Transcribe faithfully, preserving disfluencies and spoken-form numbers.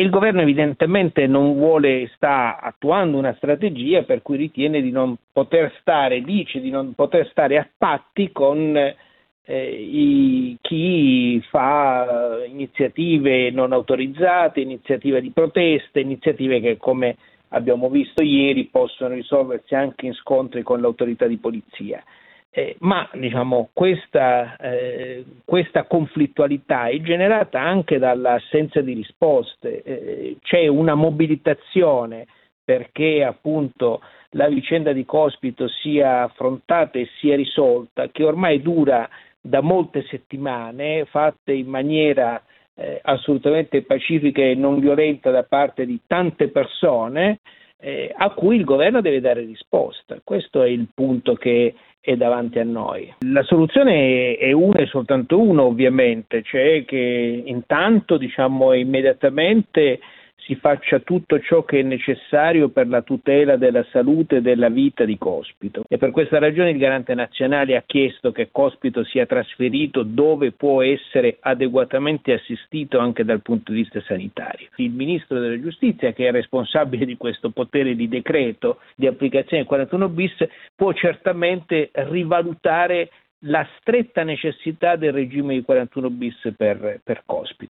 il governo evidentemente non vuole, sta attuando una strategia per cui ritiene di non poter stare, dice di non poter stare a patti con eh, i, chi fa iniziative non autorizzate, iniziative di protesta, iniziative che, come abbiamo visto ieri, possono risolversi anche in scontri con l'autorità di polizia. Eh, ma diciamo, questa, eh, questa conflittualità è generata anche dall'assenza di risposte, eh, c'è una mobilitazione perché appunto la vicenda di Cospito sia affrontata e sia risolta, che ormai dura da molte settimane, fatte in maniera eh, assolutamente pacifica e non violenta da parte di tante persone, eh, a cui il governo deve dare risposta. Questo è il punto che è davanti a noi. La soluzione è una e soltanto una, ovviamente, cioè che intanto, diciamo, immediatamente si faccia tutto ciò che è necessario per la tutela della salute e della vita di Cospito, e per questa ragione il Garante nazionale ha chiesto che Cospito sia trasferito dove può essere adeguatamente assistito anche dal punto di vista sanitario. Il Ministro della Giustizia, che è responsabile di questo potere di decreto di applicazione del quarantuno bis, può certamente rivalutare la stretta necessità del regime di quarantuno bis per, per Cospito.